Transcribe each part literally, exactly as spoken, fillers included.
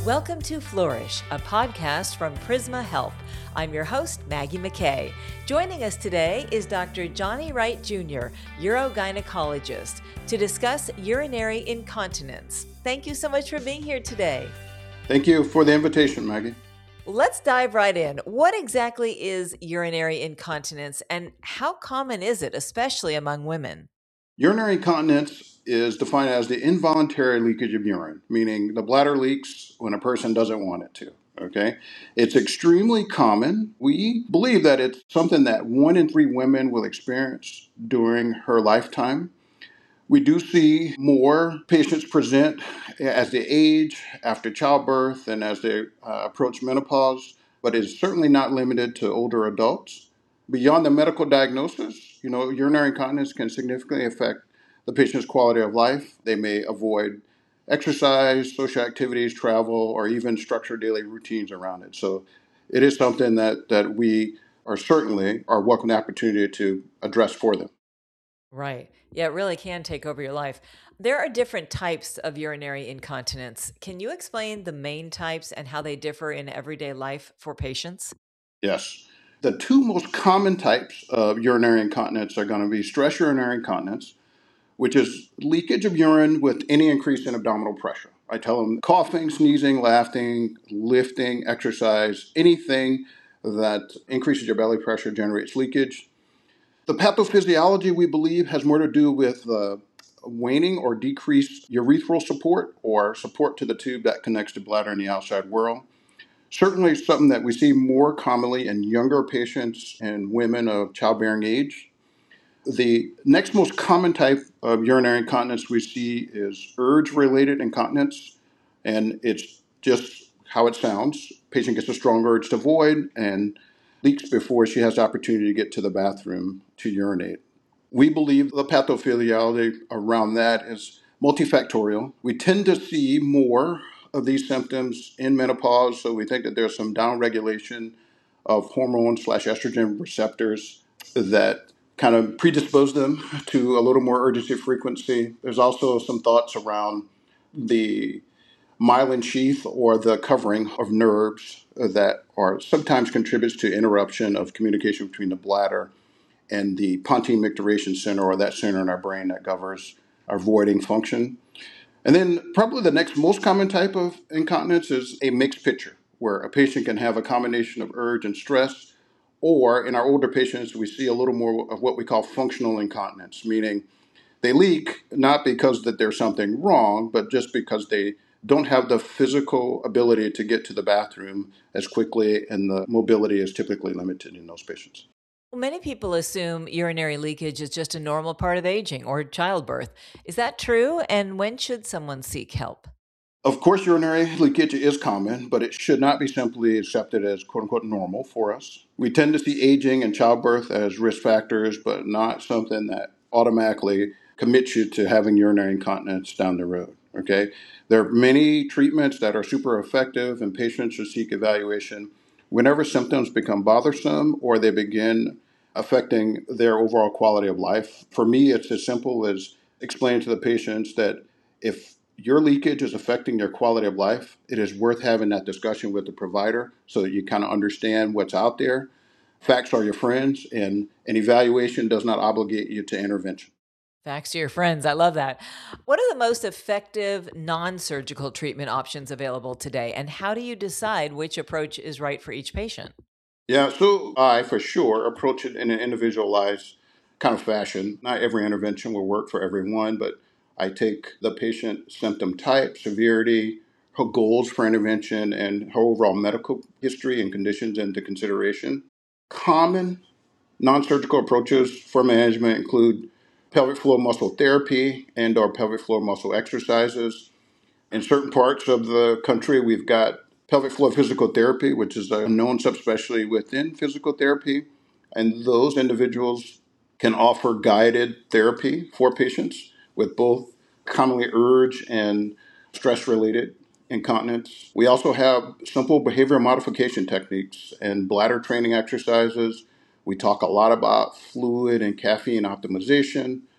Welcome to Flourish, a podcast from Prisma Health. I'm your host, Maggie McKay. Joining us today is Doctor Johnny Wright Junior, urogynecologist, to discuss urinary incontinence. Thank you so much for being here today. Thank you for the invitation, Maggie. Let's dive right in. What exactly is urinary incontinence and how common is it, especially among women? Urinary incontinence is defined as the involuntary leakage of urine, meaning the bladder leaks when a person doesn't want it to. Okay? It's extremely common. We believe that it's something that one in three women will experience during her lifetime. We do see more patients present as they age, after childbirth, and as they uh, approach menopause, but it's certainly not limited to older adults. Beyond the medical diagnosis, you know, urinary incontinence can significantly affect the patient's quality of life. They may avoid exercise, social activities, travel, or even structure daily routines around it. So it is something that, that we are certainly are welcome the opportunity to address for them. Right. Yeah, it really can take over your life. There are different types of urinary incontinence. Can you explain the main types and how they differ in everyday life for patients? Yes. The two most common types of urinary incontinence are going to be stress urinary incontinence, which is leakage of urine with any increase in abdominal pressure. I tell them coughing, sneezing, laughing, lifting, exercise, anything that increases your belly pressure generates leakage. The pathophysiology, we believe, has more to do with uh, waning or decreased urethral support or support to the tube that connects the bladder and the outside world. Certainly something that we see more commonly in younger patients and women of childbearing age. The next most common type of urinary incontinence we see is urge-related incontinence, and it's just how it sounds. Patient gets a strong urge to void and leaks before she has the opportunity to get to the bathroom to urinate. We believe the pathophysiology around that is multifactorial. We tend to see more of these symptoms in menopause, so we think that there's some downregulation of hormone slash estrogen receptors that kind of predispose them to a little more urgency frequency. There's also some thoughts around the myelin sheath or the covering of nerves that are sometimes contributes to interruption of communication between the bladder and the pontine micturition center, or that center in our brain that governs our voiding function. And then probably the next most common type of incontinence is a mixed picture, where a patient can have a combination of urge and stress, or in our older patients, we see a little more of what we call functional incontinence, meaning they leak not because that there's something wrong, but just because they don't have the physical ability to get to the bathroom as quickly, and the mobility is typically limited in those patients. Well, many people assume urinary leakage is just a normal part of aging or childbirth. Is that true? And when should someone seek help? Of course, urinary leakage is common, but it should not be simply accepted as quote unquote normal for us. We tend to see aging and childbirth as risk factors, but not something that automatically commits you to having urinary incontinence down the road. Okay? There are many treatments that are super effective, and patients should seek evaluation whenever symptoms become bothersome or they begin affecting their overall quality of life. For me, it's as simple as explaining to the patients that if your leakage is affecting your quality of life, it is worth having that discussion with the provider so that you kind of understand what's out there. Facts are your friends, and an evaluation does not obligate you to intervention. Facts to your friends. I love that. What are the most effective non-surgical treatment options available today? And how do you decide which approach is right for each patient? Yeah, so I, for sure, approach it in an individualized kind of fashion. Not every intervention will work for everyone, but I take the patient symptom type, severity, her goals for intervention, and her overall medical history and conditions into consideration. Common non-surgical approaches for management include pelvic floor muscle therapy and or pelvic floor muscle exercises. In certain parts of the country, we've got pelvic floor physical therapy, which is a known subspecialty within physical therapy. And those individuals can offer guided therapy for patients with both commonly urge and stress-related incontinence. We also have simple behavioral modification techniques and bladder training exercises. We talk a lot about fluid and caffeine optimization.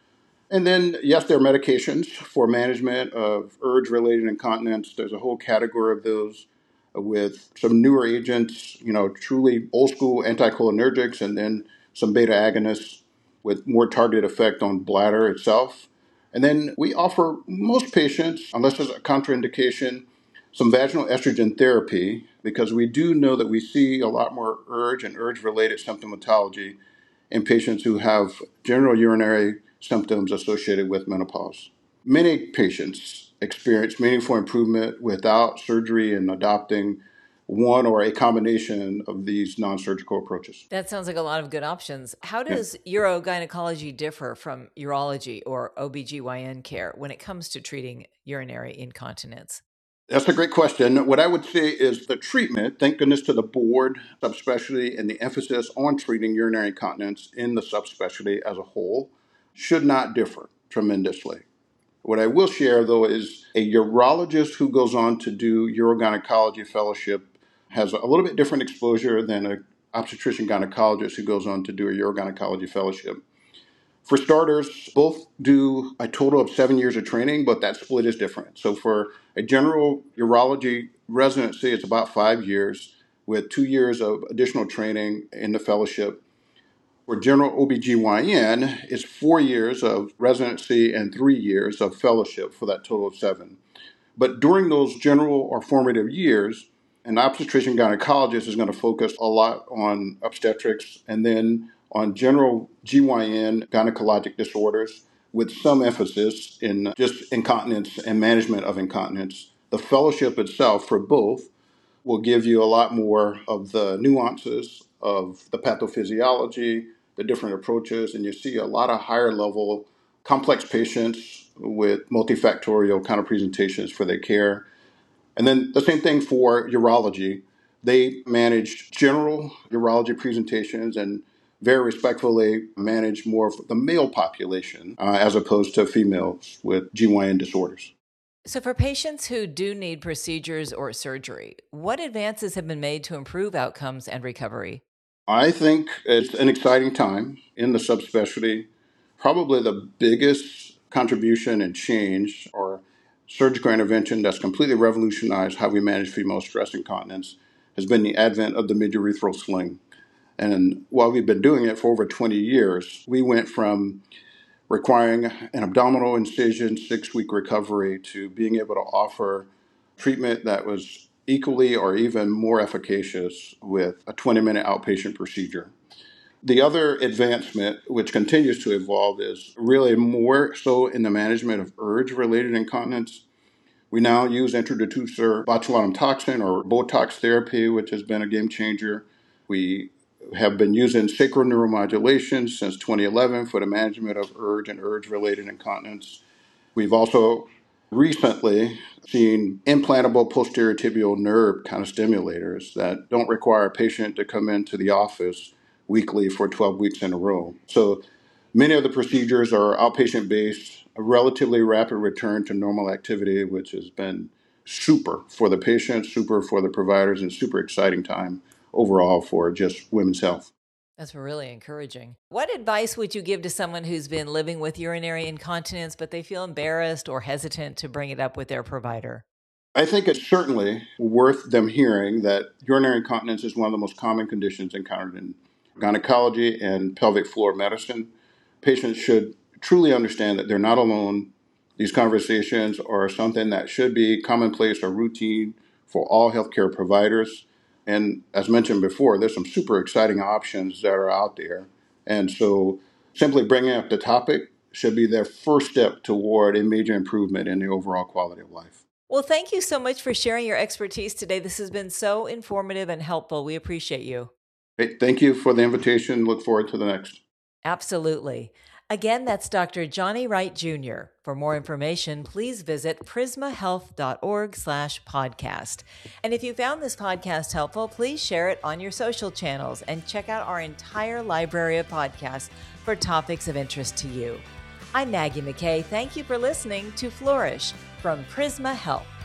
And then, yes, there are medications for management of urge-related incontinence. There's a whole category of those with some newer agents, you know, truly old-school anticholinergics, and then some beta agonists with more targeted effect on bladder itself. And then we offer most patients, unless there's a contraindication, some vaginal estrogen therapy, because we do know that we see a lot more urge and urge-related symptomatology in patients who have general urinary symptoms associated with menopause. Many patients experience meaningful improvement without surgery and adopting one or a combination of these non-surgical approaches. That sounds like a lot of good options. How Yeah. does urogynecology differ from urology or O B G Y N care when it comes to treating urinary incontinence? That's a great question. What I would say is the treatment, thank goodness to the board subspecialty and the emphasis on treating urinary incontinence in the subspecialty as a whole, should not differ tremendously. What I will share, though, is a urologist who goes on to do urogynecology fellowship has a little bit different exposure than an obstetrician gynecologist who goes on to do a urogynecology fellowship. For starters, both do a total of seven years of training, but that split is different. So for a general urology residency, it's about five years with two years of additional training in the fellowship. For general O B G Y N, it's four years of residency and three years of fellowship for that total of seven. But during those general or formative years, an obstetrician gynecologist is going to focus a lot on obstetrics and then on general G Y N gynecologic disorders with some emphasis in just incontinence and management of incontinence. The fellowship itself for both will give you a lot more of the nuances of the pathophysiology, the different approaches, and you see a lot of higher level complex patients with multifactorial kind of presentations for their care. And then the same thing for urology. They manage general urology presentations and very respectfully manage more of the male population uh, as opposed to females with G Y N disorders. So, for patients who do need procedures or surgery, what advances have been made to improve outcomes and recovery? I think it's an exciting time in the subspecialty. Probably the biggest contribution and change or surgical intervention that's completely revolutionized how we manage female stress incontinence has been the advent of the midurethral sling. And while we've been doing it for over twenty years, we went from requiring an abdominal incision, six-week recovery, to being able to offer treatment that was equally or even more efficacious with a twenty-minute outpatient procedure. The other advancement, which continues to evolve, is really more so in the management of urge-related incontinence. We now use intradetusor botulinum toxin or Botox therapy, which has been a game changer. We have been using sacral neuromodulation since twenty eleven for the management of urge and urge-related incontinence. We've also recently seen implantable posterior tibial nerve kind of stimulators that don't require a patient to come into the office weekly for twelve weeks in a row. So many of the procedures are outpatient-based, a relatively rapid return to normal activity, which has been super for the patients, super for the providers, and super exciting time overall for just women's health. That's really encouraging. What advice would you give to someone who's been living with urinary incontinence, but they feel embarrassed or hesitant to bring it up with their provider? I think it's certainly worth them hearing that urinary incontinence is one of the most common conditions encountered in gynecology and pelvic floor medicine. Patients should truly understand that they're not alone. These conversations are something that should be commonplace or routine for all healthcare providers. And as mentioned before, there's some super exciting options that are out there. And so simply bringing up the topic should be their first step toward a major improvement in the overall quality of life. Well, thank you so much for sharing your expertise today. This has been so informative and helpful. We appreciate you. Hey, thank you for the invitation. Look forward to the next. Absolutely. Again, that's Doctor Johnny Wright Junior For more information, please visit prismahealth.org slash podcast. And if you found this podcast helpful, please share it on your social channels and check out our entire library of podcasts for topics of interest to you. I'm Maggie McKay. Thank you for listening to Flourish from Prisma Health.